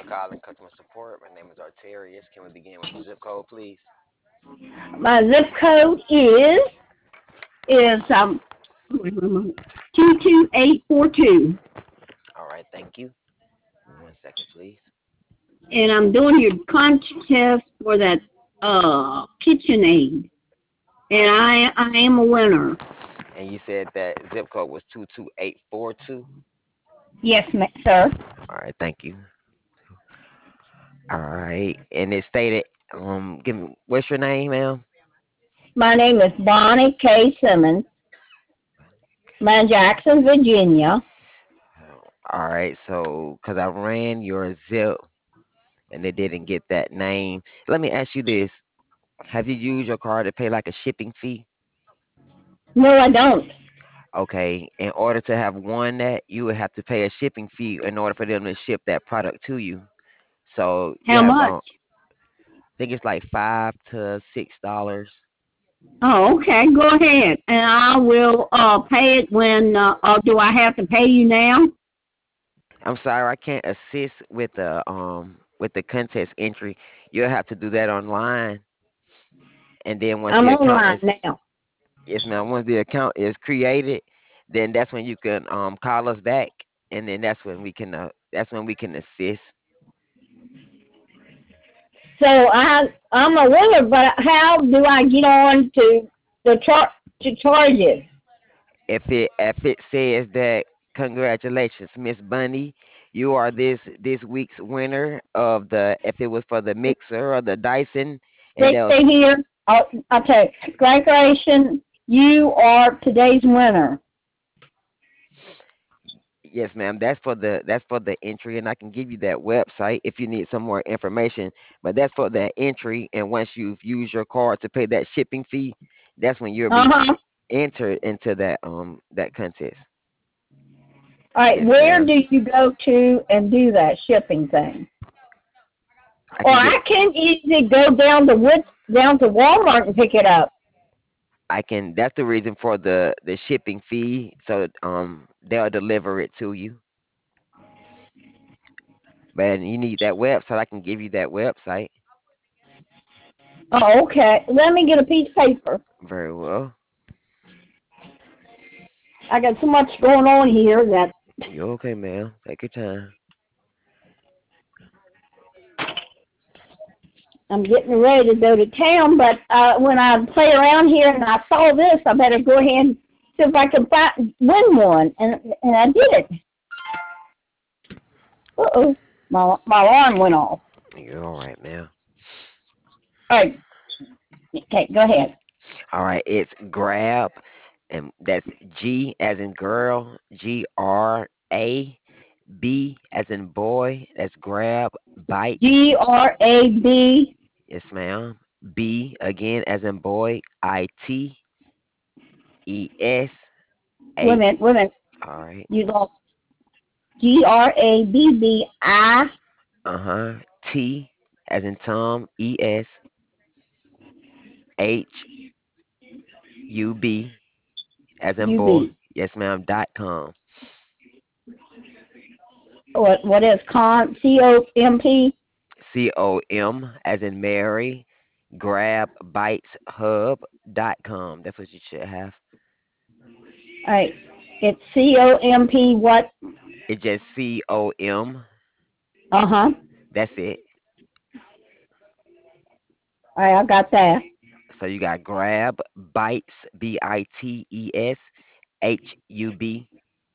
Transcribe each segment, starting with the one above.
for calling customer support. My name is Arterius. Can we begin with your zip code, please? My zip code is 22842, All right, thank you. 1 second, please. and I'm doing your contest for that KitchenAid, and All right. I am a winner. And you said that zip code was 22842. Yes, sir. All right, thank you. All right. And it stated, give me, what's your name, ma'am? My name is Bonnie K. Simmons. I'm in Jackson, Virginia. All right. So, because I ran your zip and they didn't get that name. Let me ask you this. Have you used your card to pay like a shipping fee? No, I don't. Okay. In order to have won that, you would have to pay a shipping fee in order for them to ship that product to you. So you How have, much? I think it's like $5 to $6. Oh, okay. Go ahead, and I will pay it when. Or do I have to pay you now? I'm sorry, I can't assist with the contest entry. You'll have to do that online, and then once I'm the account online is now. yes, ma'am. Once the account is created, then that's when you can call us back, and then that's when we can assist. So I'm a winner, but how do I get on to the to charges? If it says that congratulations, Miss Bunny, you are this week's winner of the if it was for the mixer or the Dyson, and they'll Stay here. I'll tell you. Congratulations, you are today's winner. yes, ma'am. That's for the entry, and I can give you that website if you need some more information. But that's for that entry, and once you've used your card to pay that shipping fee, that's when you'll Uh be huh. entered into that contest. All right. Yes, Where ma'am. do you go to and do that shipping thing? I Or can I get can easily go down to Walmart and pick it up. I can. That's the reason for the shipping fee, so they'll deliver it to you. But you need that website. I can give you that website. Oh, okay. Let me get a piece of paper. Very well. I got so much going on here that You okay, ma'am? Take your time. I'm getting ready to go to town, but when I play around here and I saw this, I better go ahead and see if I can win one. And I did it. Uh-oh. My alarm went off. You're all right, ma'am. All right. Okay, go ahead. All right, it's grab, and that's G as in girl, GRAB as in boy. That's grab bites. GRAB. Yes, ma'am. B again as in boy, ITES Wait a eight. minute, wait a minute. All right. You lost GRABBIUB. T as in Tom, ESHUB as in boy. Yes, ma'am. .com. What is COMP? COM as in Mary. Grabbiteshub.com. That's what you should have. All right. It's COMP what? It's just COM. Uh-huh. That's it. All right, I got that. So you got grab bites BITESHUB.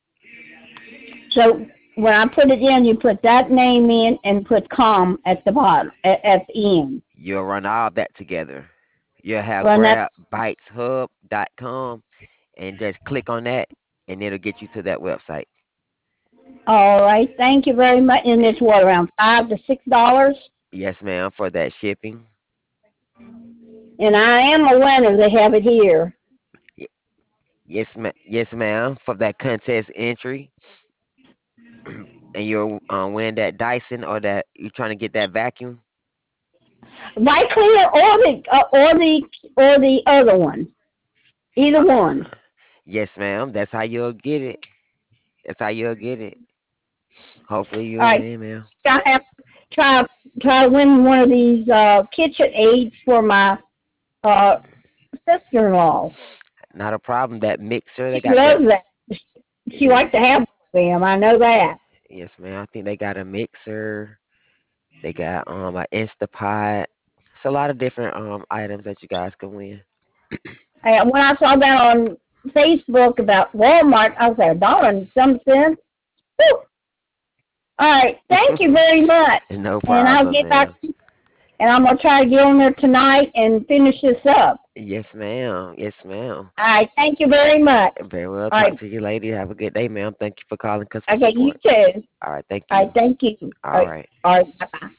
So when I put it in, you put that name in and put com at the bottom, at the end. You'll run all that together. You'll have Run that. grabbiteshub.com and just click on that and it'll get you to that website. All right. Thank you very much. And it's what, around $5 to $6? Yes, ma'am, for that shipping. And I am a winner. They have it here. Y- Yes, ma'am, for that contest entry. And you'll win that Dyson or that you're trying to get that vacuum. Right clear or the other one. Either one. Yes, ma'am. That's how you'll get it. That's how you'll get it. Hopefully All you'll right. win, ma'am. I have. try try to win one of these kitchen aids for my uh sister-in-law. Not a problem. That mixer, they She got that. loves that. She Yes, likes to have them. I know that. yes, man. I think they got a mixer. They got a Instapot. It's a lot of different items that you guys can win. And when I saw that on Facebook about Walmart, I was like, darn, some sense. Whew. All right, thank you very much. No And I'll problem, get back, ma'am. and I'm gonna try to get on there tonight and finish this up. Yes, ma'am. Yes, ma'am. All right, thank you very much. Very well. All Talk right, to you later. Have a good day, ma'am. Thank you for calling customer okay, you support. too. All right. Thank All right, you. thank you. All right. All right, bye bye.